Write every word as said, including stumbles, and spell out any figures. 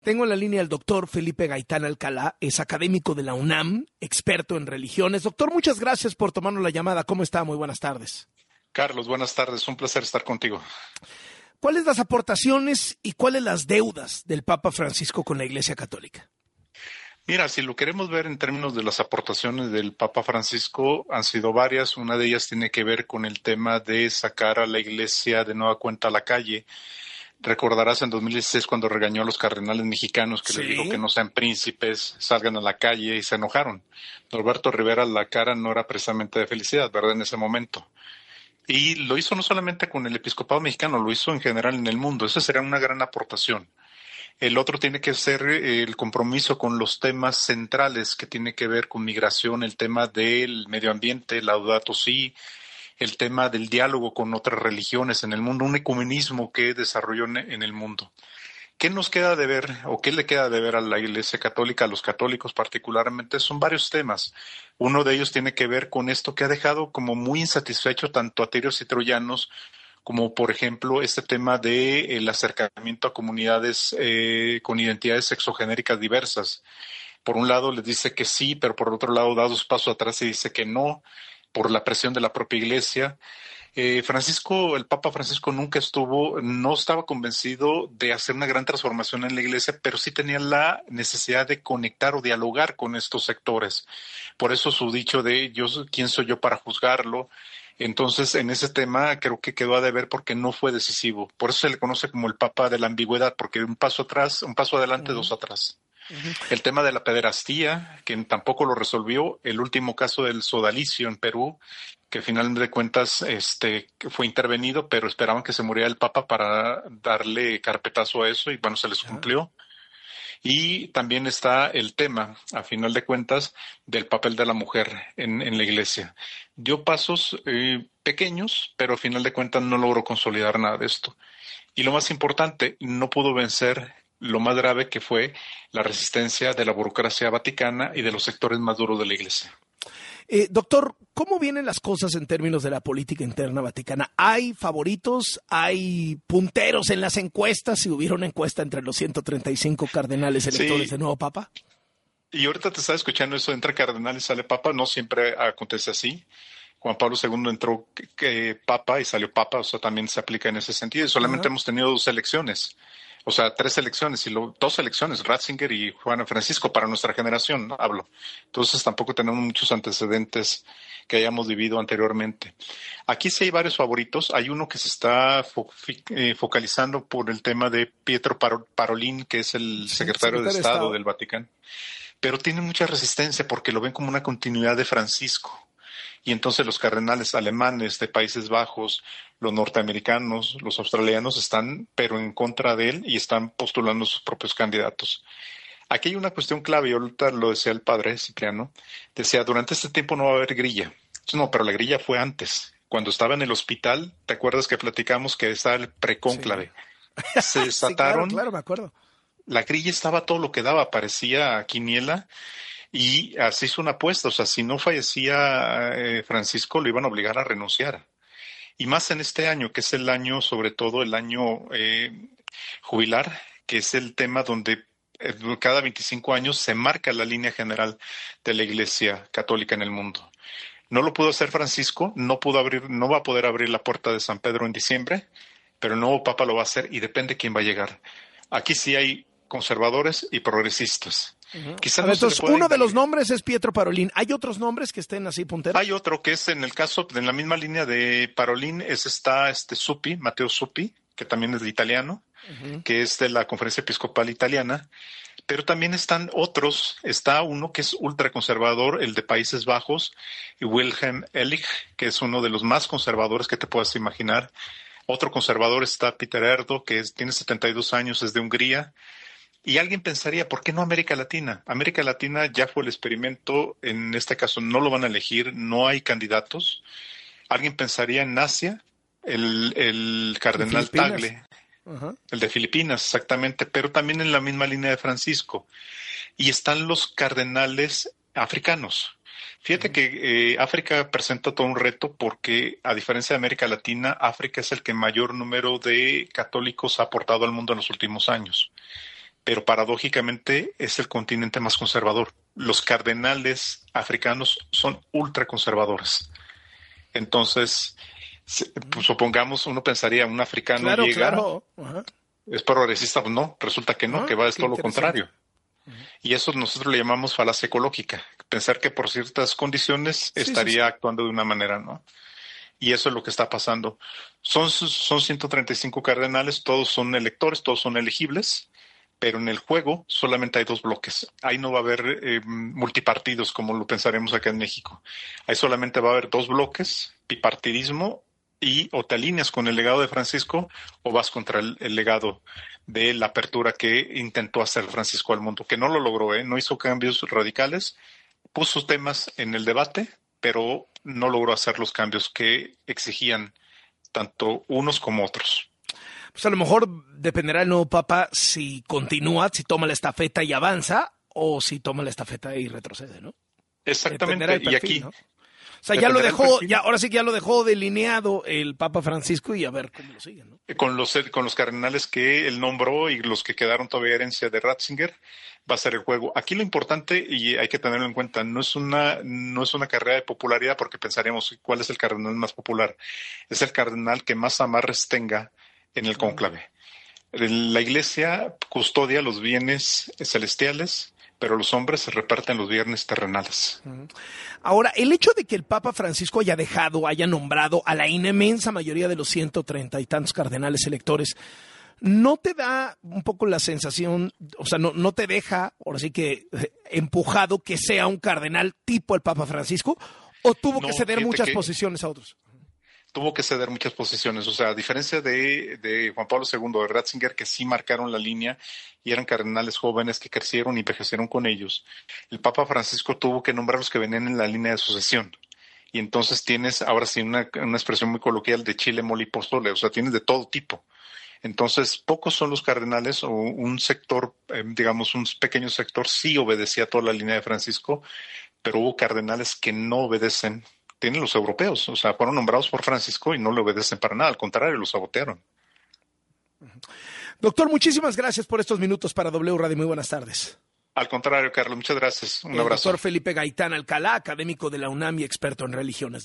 Tengo en la línea al doctor Felipe Gaitán Alcalá, es académico de la UNAM, experto en religiones. Doctor, muchas gracias por tomarnos la llamada. ¿Cómo está? Muy buenas tardes. Carlos, buenas tardes. Un placer estar contigo. ¿Cuáles las aportaciones y cuáles las deudas del Papa Francisco con la Iglesia Católica? Mira, si lo queremos ver en términos de las aportaciones del Papa Francisco, han sido varias. Una de ellas tiene que ver con el tema de sacar a la Iglesia de nueva cuenta a la calle. Recordarás en dos mil dieciséis cuando regañó a los cardenales mexicanos que sí. les dijo que no sean príncipes, salgan a la calle y se enojaron. Norberto Rivera, la cara no era precisamente de felicidad, ¿verdad? En ese momento. Y lo hizo no solamente con el episcopado mexicano, lo hizo en general en el mundo. Esa sería una gran aportación. El otro tiene que ser el compromiso con los temas centrales que tiene que ver con migración, el tema del medio ambiente, Laudato Si, el tema del diálogo con otras religiones en el mundo, un ecumenismo que desarrolló en el mundo. ¿Qué nos queda de ver o qué le queda de ver a la Iglesia Católica, a los católicos particularmente? Son varios temas. Uno de ellos tiene que ver con esto que ha dejado como muy insatisfecho tanto a ateos y troyanos, como por ejemplo este tema del acercamiento a comunidades eh, con identidades sexogenéricas diversas. Por un lado les dice que sí, pero por otro lado da dos pasos atrás y dice que no, por la presión de la propia Iglesia. Eh, Francisco, el Papa Francisco nunca estuvo, no estaba convencido de hacer una gran transformación en la Iglesia, pero sí tenía la necesidad de conectar o dialogar con estos sectores. Por eso su dicho de yo, ¿quién soy yo para juzgarlo? Entonces, en ese tema creo que quedó a deber porque no fue decisivo. Por eso se le conoce como el Papa de la ambigüedad, porque un paso atrás, un paso adelante, uh-huh. dos atrás. Uh-huh. El tema de la pederastía, que tampoco lo resolvió, el último caso del sodalicio en Perú, que finalmente de cuentas este, fue intervenido, pero esperaban que se muriera el Papa para darle carpetazo a eso y bueno, se les cumplió. Uh-huh. Y también está el tema, a final de cuentas, del papel de la mujer en, en la Iglesia. Dio pasos eh, pequeños, pero a final de cuentas no logró consolidar nada de esto. Y lo más importante, no pudo vencer lo más grave que fue la resistencia de la burocracia vaticana y de los sectores más duros de la Iglesia. Eh, doctor, ¿cómo vienen las cosas en términos de la política interna vaticana? ¿Hay favoritos? ¿Hay punteros en las encuestas? Si hubiera una encuesta entre los ciento treinta y cinco cardenales electores sí. del nuevo Papa. Y ahorita te estaba escuchando eso, entra cardenal y sale Papa, no siempre acontece así. Juan Pablo segundo entró eh, Papa y salió Papa, o sea, también se aplica en ese sentido. Y solamente uh-huh. hemos tenido dos elecciones. O sea, tres elecciones, y lo, dos elecciones, Ratzinger y Juan Francisco, para nuestra generación, ¿no? Hablo. Entonces tampoco tenemos muchos antecedentes que hayamos vivido anteriormente. Aquí sí hay varios favoritos. Hay uno que se está fo- eh, focalizando por el tema de Pietro Paro- Parolin, que es el sí, secretario, secretario de Estado, Estado del Vaticano. Pero tiene mucha resistencia porque lo ven como una continuidad de Francisco. Y entonces los cardenales alemanes de Países Bajos, los norteamericanos, los australianos están, pero en contra de él y están postulando sus propios candidatos. Aquí hay una cuestión clave, y ahorita lo decía el padre Cipriano, decía, durante este tiempo no va a haber grilla. No, pero la grilla fue antes. Cuando estaba en el hospital, ¿te acuerdas que platicamos que estaba el precónclave? Sí. Se desataron. Sí, claro, claro, me acuerdo. La grilla estaba todo lo que daba, parecía quiniela. Y así hizo una apuesta, o sea, si no fallecía eh, Francisco, lo iban a obligar a renunciar. Y más en este año, que es el año, sobre todo el año eh, jubilar, que es el tema donde eh, cada veinticinco años se marca la línea general de la Iglesia Católica en el mundo. No lo pudo hacer Francisco, no pudo abrir, no va a poder abrir la puerta de San Pedro en diciembre, pero el nuevo Papa lo va a hacer y depende quién va a llegar. Aquí sí hay conservadores y progresistas. Uh-huh. Quizá no entonces, uno de los nombres es Pietro Parolin. ¿Hay otros nombres que estén así punteros? Hay otro que es en el caso, en la misma línea de Parolin, es está este Zuppi, Matteo Zuppi, que también es de italiano, uh-huh. que es de la Conferencia Episcopal Italiana. Pero también están otros, está uno que es ultraconservador, el de Países Bajos, y Wilhelm Ellig, que es uno de los más conservadores que te puedas imaginar. Otro conservador está Peter Erdo, que es, tiene setenta y dos años, es de Hungría. Y alguien pensaría, ¿por qué no América Latina? América Latina ya fue el experimento, en este caso no lo van a elegir, no hay candidatos. Alguien pensaría en Asia, el, el cardenal Tagle, uh-huh. el de Filipinas, exactamente, pero también en la misma línea de Francisco. Y están los cardenales africanos. Fíjate uh-huh. que eh, África presenta todo un reto porque, a diferencia de América Latina, África es el que mayor número de católicos ha aportado al mundo en los últimos años. pero paradójicamente es el continente más conservador. Los cardenales africanos son ultraconservadores. Entonces, pues, supongamos, uno pensaría, un africano claro, llega, claro. Ajá. es progresista, pues no, resulta que no, Ah, que va es todo lo interesante. contrario. Uh-huh. Y eso nosotros le llamamos falacia ecológica, pensar que por ciertas condiciones sí, estaría sí, sí. actuando de una manera, ¿no? Y eso es lo que está pasando. Son, son ciento treinta y cinco cardenales, todos son electores, todos son elegibles, pero en el juego solamente hay dos bloques. Ahí no va a haber eh, multipartidos como lo pensaremos acá en México. Ahí solamente va a haber dos bloques, bipartidismo, y o te alineas con el legado de Francisco o vas contra el, el legado de la apertura que intentó hacer Francisco al mundo, que no lo logró, ¿eh? No hizo cambios radicales, puso temas en el debate, pero no logró hacer los cambios que exigían tanto unos como otros. Pues a lo mejor dependerá el nuevo Papa si continúa, si toma la estafeta y avanza, o si toma la estafeta y retrocede, ¿no? Exactamente, perfil, y aquí... ¿no? O sea, ya lo dejó, ya, ahora sí que ya lo dejó delineado el Papa Francisco y a ver cómo lo siguen, ¿no? Con los, con los cardenales que él nombró y los que quedaron todavía herencia de Ratzinger, va a ser el juego. Aquí lo importante, y hay que tenerlo en cuenta, no es una, no es una carrera de popularidad porque pensaremos cuál es el cardenal más popular. Es el cardenal que más amarres tenga en el cónclave. La Iglesia custodia los bienes celestiales, pero los hombres se reparten los bienes terrenales. Ahora, el hecho de que el Papa Francisco haya dejado, haya nombrado a la inmensa mayoría de los ciento treinta y tantos cardenales electores, ¿no te da un poco la sensación, o sea, no, no te deja, ahora sí que eh, empujado que sea un cardenal tipo el Papa Francisco, o tuvo no, que ceder muchas que... posiciones a otros? Tuvo que ceder muchas posiciones, o sea, a diferencia de, de Juan Pablo segundo, de Ratzinger, que sí marcaron la línea y eran cardenales jóvenes que crecieron y envejecieron con ellos, el Papa Francisco tuvo que nombrar los que venían en la línea de sucesión. Y entonces tienes, ahora sí, una, una expresión muy coloquial de chile, mole y pozole, o sea, tienes de todo tipo. Entonces, pocos son los cardenales, o un sector, eh, digamos, un pequeño sector sí obedecía toda la línea de Francisco, pero hubo cardenales que no obedecen. Tienen los europeos, o sea, fueron nombrados por Francisco y no le obedecen para nada, al contrario, los sabotearon. Doctor, muchísimas gracias por estos minutos para W Radio. Muy buenas tardes. Al contrario, Carlos, muchas gracias. Un El abrazo. Doctor Felipe Gaitán Alcalá, académico de la UNAM y experto en religiones.